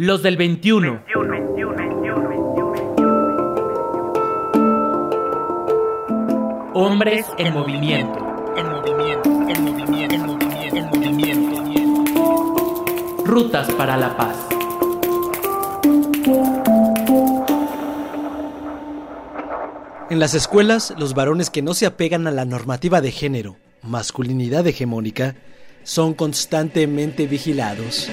Los del 21. Hombres en movimiento. Rutas para la paz. En las escuelas, los varones que no se apegan a la normativa de género, masculinidad hegemónica, son constantemente vigilados.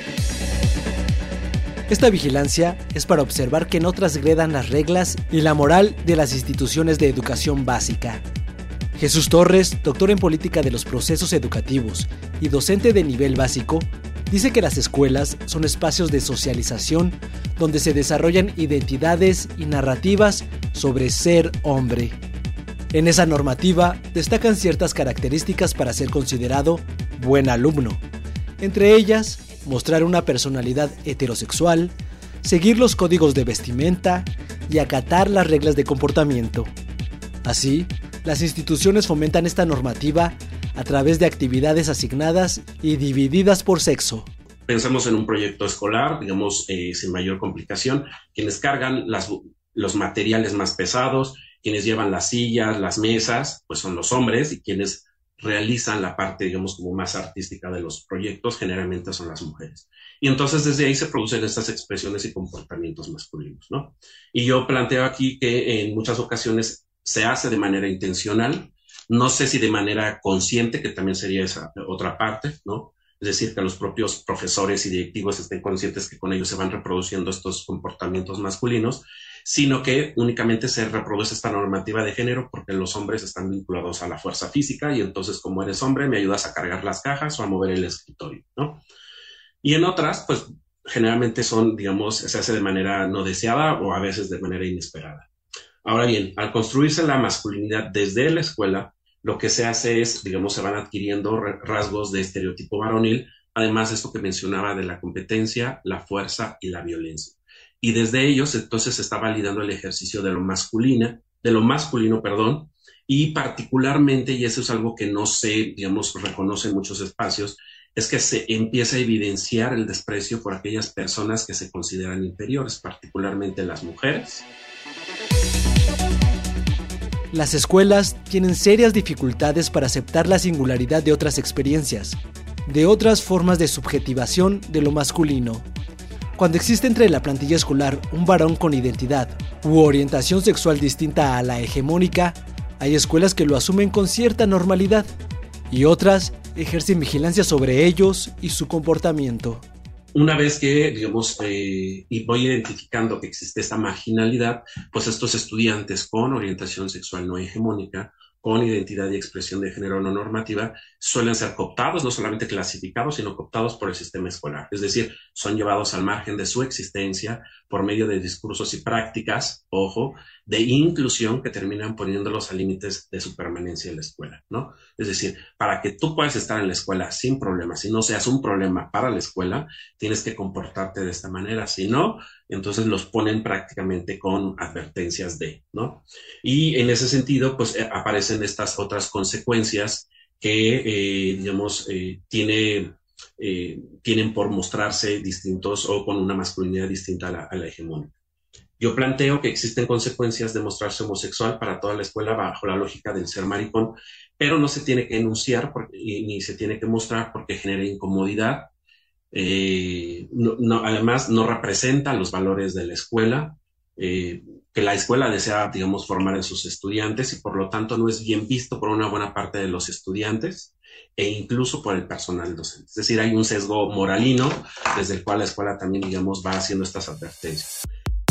Esta vigilancia es para observar que no transgredan las reglas y la moral de las instituciones de educación básica. Jesús Torres, doctor en política de los procesos educativos y docente de nivel básico, dice que las escuelas son espacios de socialización donde se desarrollan identidades y narrativas sobre ser hombre. En esa normativa destacan ciertas características para ser considerado buen alumno. Entre ellas, mostrar una personalidad heterosexual, seguir los códigos de vestimenta y acatar las reglas de comportamiento. Así, las instituciones fomentan esta normativa a través de actividades asignadas y divididas por sexo. Pensemos en un proyecto escolar, digamos, sin mayor complicación. Quienes cargan los materiales más pesados, quienes llevan las sillas, las mesas, pues son los hombres, y quienes realizan la parte, digamos, como más artística de los proyectos, generalmente son las mujeres. Y entonces desde ahí se producen estas expresiones y comportamientos masculinos, ¿no? Y yo planteo aquí que en muchas ocasiones se hace de manera intencional, no sé si de manera consciente, que también sería esa otra parte, ¿no? Es decir, que los propios profesores y directivos estén conscientes que con ellos se van reproduciendo estos comportamientos masculinos, sino que únicamente se reproduce esta normativa de género porque los hombres están vinculados a la fuerza física y entonces, como eres hombre, me ayudas a cargar las cajas o a mover el escritorio, ¿no? Y en otras, pues generalmente son, digamos, se hace de manera no deseada o a veces de manera inesperada. Ahora bien, al construirse la masculinidad desde la escuela, lo que se hace es, digamos, se van adquiriendo rasgos de estereotipo varonil, además de esto que mencionaba de la competencia, la fuerza y la violencia. Y desde ellos, entonces, se está validando el ejercicio de lo masculino, y particularmente, y eso es algo que no se, digamos, reconoce en muchos espacios, es que se empieza a evidenciar el desprecio por aquellas personas que se consideran inferiores, particularmente las mujeres. Las escuelas tienen serias dificultades para aceptar la singularidad de otras experiencias, de otras formas de subjetivación de lo masculino. Cuando existe entre la plantilla escolar un varón con identidad u orientación sexual distinta a la hegemónica, hay escuelas que lo asumen con cierta normalidad y otras ejercen vigilancia sobre ellos y su comportamiento. Una vez que, digamos, y voy identificando que existe esta marginalidad, pues estos estudiantes con orientación sexual no hegemónica, con identidad y expresión de género no normativa, suelen ser cooptados, no solamente clasificados, sino cooptados por el sistema escolar. Es decir, son llevados al margen de su existencia por medio de discursos y prácticas, ojo, de inclusión que terminan poniéndolos a límites de su permanencia en la escuela, ¿no? Es decir, para que tú puedas estar en la escuela sin problemas, si no seas un problema para la escuela, tienes que comportarte de esta manera. Si no, entonces los ponen prácticamente con advertencias de, ¿no? Y en ese sentido, pues aparecen estas otras consecuencias que, tienen por mostrarse distintos o con una masculinidad distinta a la hegemónica. Yo planteo que existen consecuencias de mostrarse homosexual para toda la escuela bajo la lógica del ser maricón, pero no se tiene que enunciar ni se tiene que mostrar porque genera incomodidad. Además, no representa los valores de la escuela, que la escuela desea, digamos, formar en sus estudiantes y por lo tanto no es bien visto por una buena parte de los estudiantes e incluso por el personal docente. Es decir, hay un sesgo moralino desde el cual la escuela también, digamos, va haciendo estas advertencias.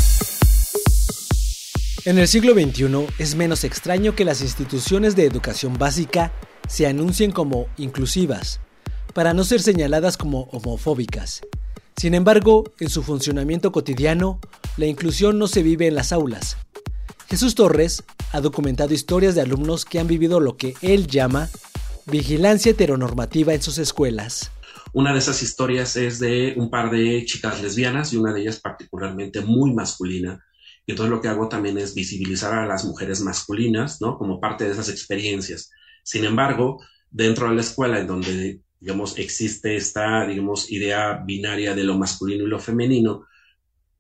En el siglo XXI es menos extraño que las instituciones de educación básica se anuncien como inclusivas, para no ser señaladas como homofóbicas. Sin embargo, en su funcionamiento cotidiano, la inclusión no se vive en las aulas. Jesús Torres ha documentado historias de alumnos que han vivido lo que él llama vigilancia heteronormativa en sus escuelas. Una de esas historias es de un par de chicas lesbianas y una de ellas particularmente muy masculina. Y entonces lo que hago también es visibilizar a las mujeres masculinas, ¿no? Como parte de esas experiencias. Sin embargo, dentro de la escuela en donde, digamos, existe esta, digamos, idea binaria de lo masculino y lo femenino,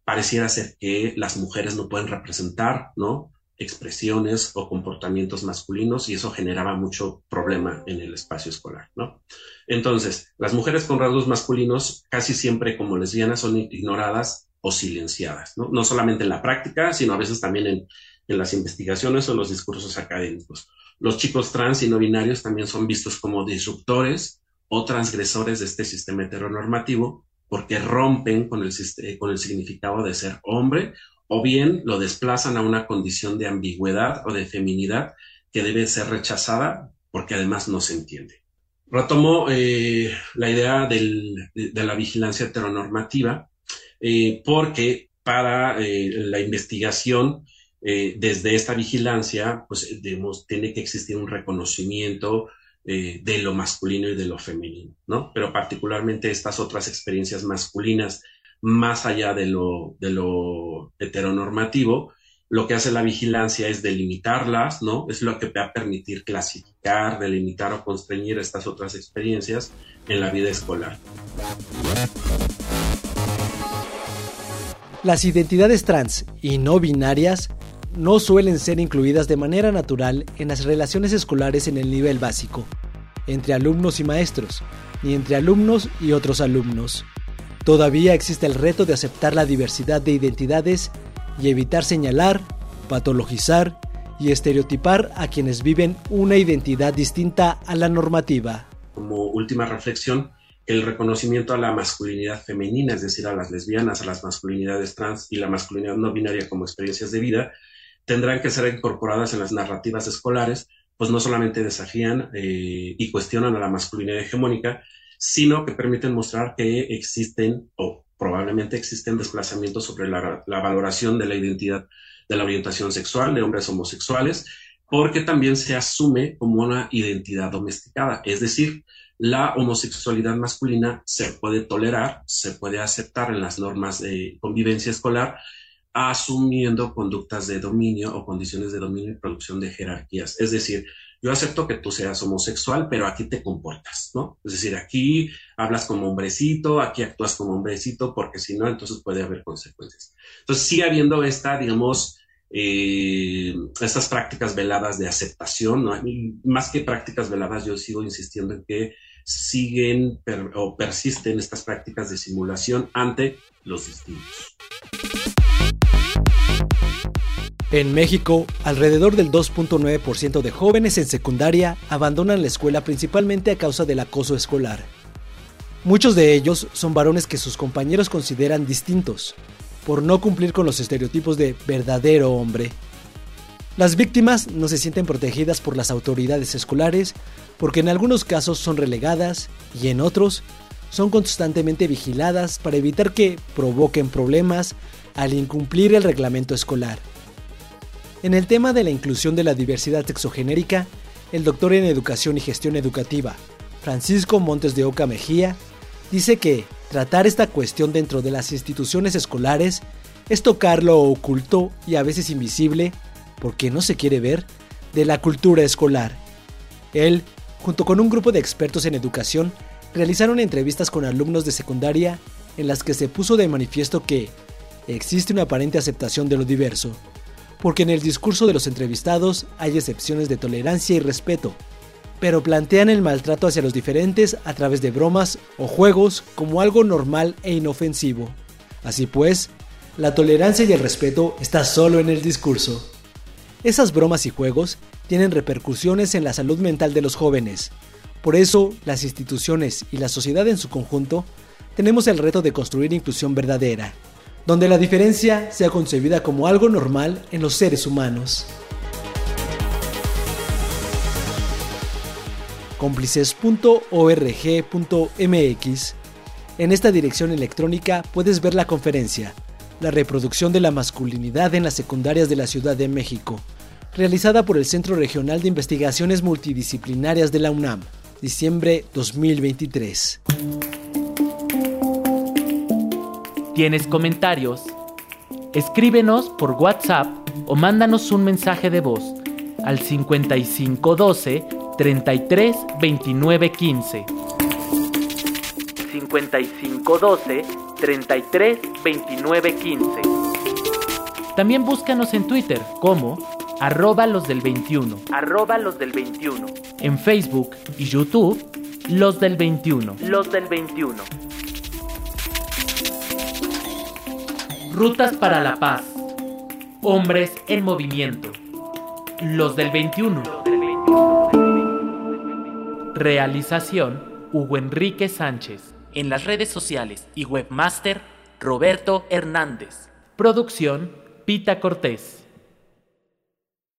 pareciera ser que las mujeres no pueden representar, ¿no?, expresiones o comportamientos masculinos, y eso generaba mucho problema en el espacio escolar, ¿no? Entonces, las mujeres con rasgos masculinos casi siempre como lesbianas son ignoradas o silenciadas, ¿no? No solamente en la práctica, sino a veces también en las investigaciones o los discursos académicos. Los chicos trans y no binarios también son vistos como disruptores o transgresores de este sistema heteronormativo porque rompen con el significado de ser hombre, o bien lo desplazan a una condición de ambigüedad o de feminidad que debe ser rechazada porque además no se entiende. Retomo la idea de la vigilancia heteronormativa porque para la investigación desde esta vigilancia, pues tiene que existir un reconocimiento de lo masculino y de lo femenino, ¿no? Pero particularmente estas otras experiencias masculinas, más allá de lo heteronormativo, lo que hace la vigilancia es delimitarlas, ¿no? Es lo que va a permitir clasificar, delimitar o constreñir estas otras experiencias en la vida escolar. Las identidades trans y no binarias no suelen ser incluidas de manera natural en las relaciones escolares en el nivel básico, entre alumnos y maestros, ni entre alumnos y otros alumnos. Todavía existe el reto de aceptar la diversidad de identidades y evitar señalar, patologizar y estereotipar a quienes viven una identidad distinta a la normativa. Como última reflexión, el reconocimiento a la masculinidad femenina, es decir, a las lesbianas, a las masculinidades trans y la masculinidad no binaria como experiencias de vida, tendrán que ser incorporadas en las narrativas escolares, pues no solamente desafían y cuestionan a la masculinidad hegemónica, sino que permiten mostrar que existen o probablemente existen desplazamientos sobre la valoración de la identidad, de la orientación sexual de hombres homosexuales, porque también se asume como una identidad domesticada, es decir, la homosexualidad masculina se puede tolerar, se puede aceptar en las normas de convivencia escolar, asumiendo conductas de dominio o condiciones de dominio y producción de jerarquías. Es decir, yo acepto que tú seas homosexual, pero aquí te comportas, ¿no? Es decir, aquí hablas como hombrecito, aquí actúas como hombrecito, porque si no, entonces puede haber consecuencias. Entonces sigue habiendo estas prácticas veladas de aceptación, ¿no? Y más que prácticas veladas, yo sigo insistiendo en que siguen o persisten estas prácticas de simulación ante los distintos. En México, alrededor del 2.9% de jóvenes en secundaria abandonan la escuela principalmente a causa del acoso escolar. Muchos de ellos son varones que sus compañeros consideran distintos, por no cumplir con los estereotipos de verdadero hombre. Las víctimas no se sienten protegidas por las autoridades escolares porque en algunos casos son relegadas y en otros son constantemente vigiladas para evitar que provoquen problemas al incumplir el reglamento escolar. En el tema de la inclusión de la diversidad sexogenérica, el doctor en Educación y Gestión Educativa, Francisco Montes de Oca Mejía, dice que tratar esta cuestión dentro de las instituciones escolares es tocar lo oculto y a veces invisible, porque no se quiere ver, de la cultura escolar. Él, junto con un grupo de expertos en educación, realizaron entrevistas con alumnos de secundaria en las que se puso de manifiesto que existe una aparente aceptación de lo diverso, porque en el discurso de los entrevistados hay excepciones de tolerancia y respeto, pero plantean el maltrato hacia los diferentes a través de bromas o juegos como algo normal e inofensivo. Así pues, la tolerancia y el respeto está solo en el discurso. Esas bromas y juegos tienen repercusiones en la salud mental de los jóvenes. Por eso, las instituciones y la sociedad en su conjunto tenemos el reto de construir inclusión verdadera, donde la diferencia sea concebida como algo normal en los seres humanos. Cómplices.org.mx. En esta dirección electrónica puedes ver la conferencia La reproducción de la masculinidad en las secundarias de la Ciudad de México, realizada por el Centro Regional de Investigaciones Multidisciplinarias de la UNAM, diciembre 2023. ¿Tienes comentarios? Escríbenos por WhatsApp o mándanos un mensaje de voz al 5512 33 29 15. 5512 33 29 15. También búscanos en Twitter como @losdel21. En Facebook y YouTube, Los del 21. Rutas para la paz. Hombres en movimiento. Los del 21. Realización: Hugo Enrique Sánchez. En las redes sociales y webmaster: Roberto Hernández. Producción: Pita Cortés.